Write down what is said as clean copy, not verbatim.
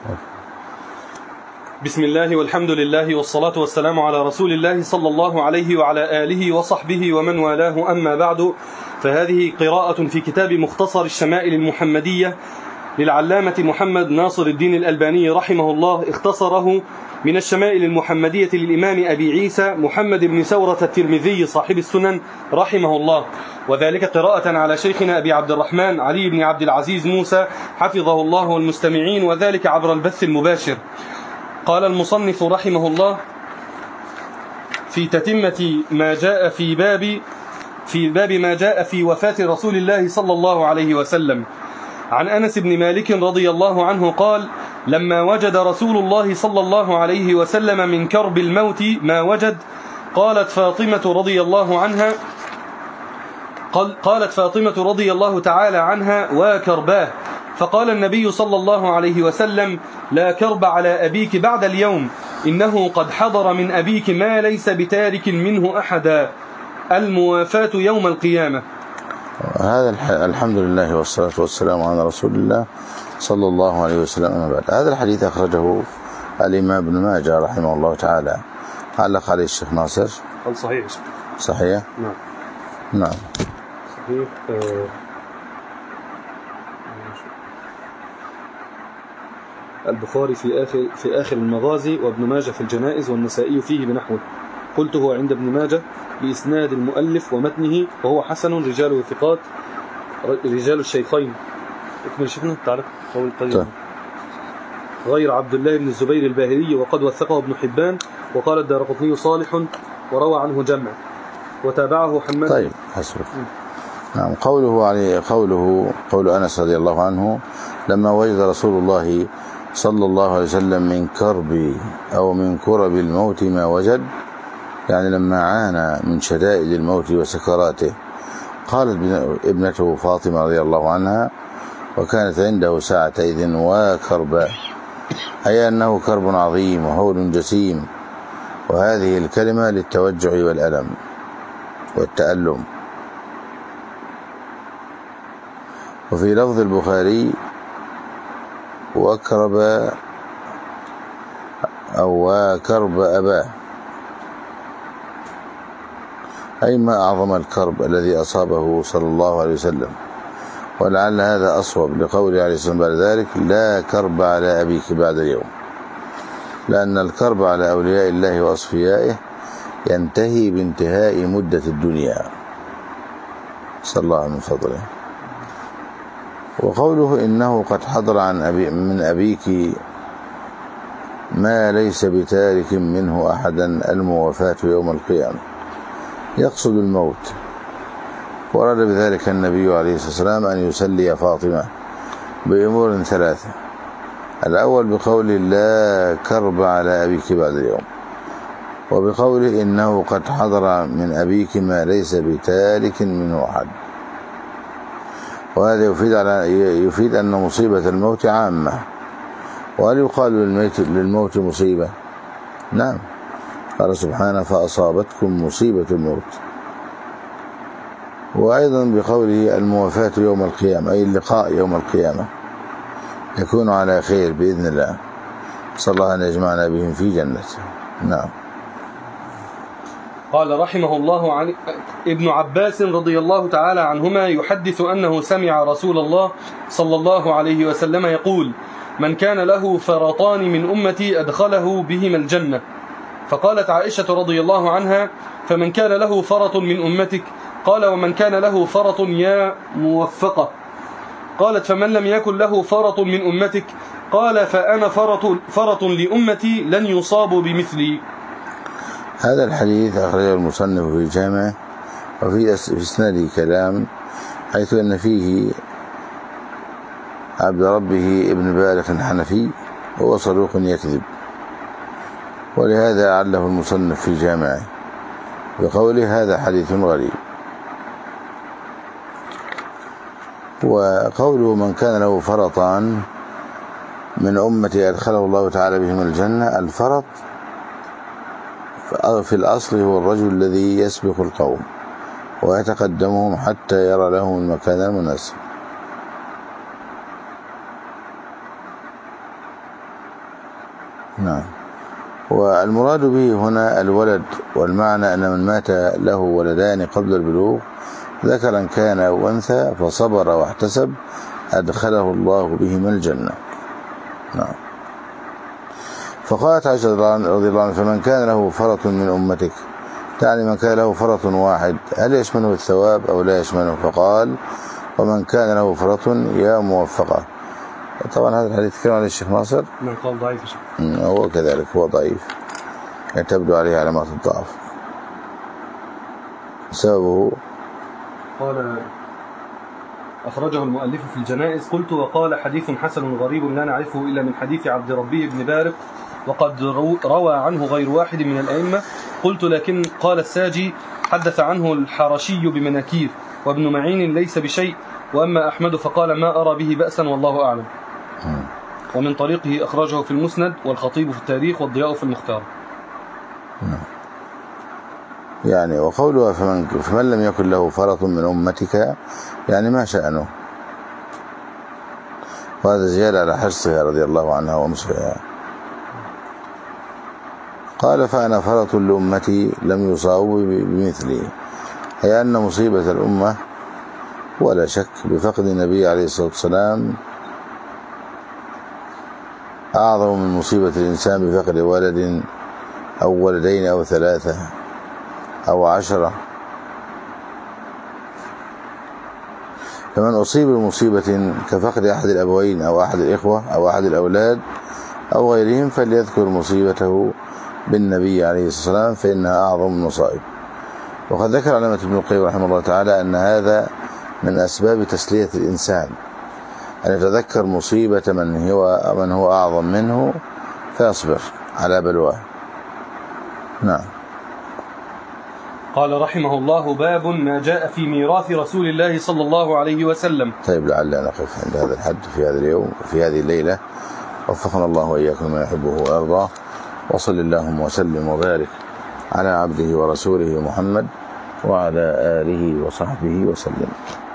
بسم الله والحمد لله والصلاة والسلام على رسول الله صلى الله عليه وعلى آله وصحبه ومن والاه، أما بعد، فهذه قراءة في كتاب مختصر الشمائل المحمدية للعلامة محمد ناصر الدين الألباني رحمه الله، اختصره من الشمائل المحمدية للإمام أبي عيسى محمد بن ثورة الترمذي صاحب السنن رحمه الله، وذلك قراءة على شيخنا أبي عبد الرحمن علي بن عبد العزيز موسى حفظه الله والمستمعين، وذلك عبر البث المباشر. قال المصنف رحمه الله في تتمة ما جاء في باب ما جاء في وفاة رسول الله صلى الله عليه وسلم، عن أنس بن مالك رضي الله عنه قال: لما وجد رسول الله صلى الله عليه وسلم من كرب الموت ما وجد، قالت فاطمة رضي الله تعالى عنها: وكرباه. فقال النبي صلى الله عليه وسلم: لا كرب على أبيك بعد اليوم، إنه قد حضر من أبيك ما ليس بتارك منه أحدا، الموافاة يوم القيامة. هذا الحمد لله والصلاة والسلام على رسول الله صلى الله عليه وسلم. أما بعد، هذا الحديث أخرجه الإمام ابن ماجه رحمه الله تعالى، علق عليه الشيخ ناصر. صحيح. صحيح؟ نعم. صحيح. البخاري في آخر المغازي، وابن ماجه في الجنائز، والنسائي فيه بنحوه. قلته عند ابن ماجه بإسناد المؤلف ومتنه، وهو حسن، رجاله ثقات، رجال الشيخين. اكمل شيخنا تعرف قول القيم غير عبد الله بن الزبير الباهلي، وقد وثقه ابن حبان، وقال الدارقطني صالح، وروى عنه جمع، وتابعه حماد. طيب حسبك. نعم. قول أنس رضي الله عنه: لما وجد رسول الله صلى الله عليه وسلم من كرب أو من كرب الموت ما وجد، يعني لما عانى من شدائد الموت وسكراته. قالت ابنته فاطمة رضي الله عنها، وكانت عنده ساعتئذ: وكربا، أي أنه كرب عظيم وهول جسيم. وهذه الكلمة للتوجع والألم والتألم. وفي لفظ البخاري: وكرب أو وكرب أباه، أي ما أعظم الكرب الذي أصابه صلى الله عليه وسلم. ولعل هذا أصوب لقوله عليه الصلاة والسلام بعد ذلك: لا كرب على أبيك بعد اليوم، لأن الكرب على أولياء الله وأصفيائه ينتهي بانتهاء مدة الدنيا، صلى الله من فضله. وقوله: إنه قد حضر من أبيك ما ليس بتارك منه أحدا، الموافاة يوم القيامة، يقصد الموت. ورد بذلك النبي عليه الصلاة والسلام أن يسلي فاطمة بأمور ثلاثة: الأول بقوله: لا كرب على أبيك بعد اليوم، وبقوله: إنه قد حضر من أبيك ما ليس بتارك منه أحد. وهذا يفيد أن مصيبة الموت عامة. وهل يقال للموت مصيبة؟ نعم، قال سبحانه: فأصابتكم مصيبة الموت. وأيضا بقوله: الموافاة يوم القيامة، أي اللقاء يوم القيامة، يكون على خير بإذن الله، صلى الله أن يجمعنا بهم في جنته. نعم. قال رحمه الله: عن ابن عباس رضي الله تعالى عنهما يحدث أنه سمع رسول الله صلى الله عليه وسلم يقول: من كان له فرطان من أمتي أدخله بهما الجنة. فقالت عائشة رضي الله عنها: فمن كان له فرط من أمتك؟ قال: ومن كان له فرط يا موفقة. قالت: فمن لم يكن له فرط من أمتك؟ قال: فأنا فرط لأمتي لن يصابوا بمثلي. هذا الحديث أخرجه المصنف في جامعه، وفي إسناده كلام، حيث أن فيه عبد ربه ابن بالغ الحنفي، وهو صدوق يكذب، ولهذا عله المصنف في جامعه بقوله: هذا حديث غريب. وقوله: من كان له فرطان من أمتي أدخله الله تعالى بهم الجنة، الفرط في الأصل هو الرجل الذي يسبق القوم ويتقدمهم حتى يرى لهم المكان المناسب. نعم. والمراد به هنا الولد، والمعنى أن من مات له ولدان قبل البلوغ ذكرا كان أو أنثى فصبر واحتسب أدخله الله بهما الجنة. نعم. فقالت عائشة رضي الله عنها: فمن كان له فرط من أمتك، يعني من كان له فرط واحد هل يشمله الثواب أو لا يشمله؟ فقال: ومن كان له فرط يا موفقة. طبعا هذا الحديث كلام عليه الشيخ ناصر من قال ضعيف. هو كذلك، هو ضعيف، يعني تبدو عليه علامات الضعف. سببه قال أخرجه المؤلف في الجنائز. قلت: وقال حديث حسن غريب لا نعرفه إلا من حديث عبد ربي بن بارق، وقد روى عنه غير واحد من الأئمة. قلت: لكن قال الساجي حدث عنه الحرشي بمناكير، وابن معين ليس بشيء، وأما أحمد فقال ما أرى به بأسا والله أعلم. ومن طريقه أخرجه في المسند والخطيب في التاريخ والضياء في المختار. يعني وقوله فمن لم يكن له فرط من أمتك، يعني ما شأنه، وهذا زيادة على حرصها رضي الله عنها ومصرها. قال: فأنا فرط لأمتي لم يصابوا بمثلي، أي أن مصيبة الأمة ولا شك بفقد النبي عليه الصلاة والسلام أعظم من مصيبة الإنسان بفقد ولد أو ولدين أو 3 أو 10. فمن أصيب بمصيبة كفقد أحد الأبوين أو أحد الإخوة أو أحد الأولاد أو غيرهم فليذكر مصيبته بالنبي عليه الصلاة والسلام فإنها أعظم المصائب. وقد ذكر علامة ابن القيم رحمه الله تعالى أن هذا من أسباب تسلية الإنسان، أن يتذكر مصيبة من هو أعظم منه فيصبر على بلواه. نعم. قال رحمه الله: باب ما جاء في ميراث رسول الله صلى الله عليه وسلم. طيب، لعلنا نقف عند هذا الحد في هذا اليوم وفي هذه الليلة. وفقنا الله وإياكم ما يحبه ويرضاه، وصل اللهم وسلم وبارك على عبده ورسوله محمد وعلى آله وصحبه وسلم.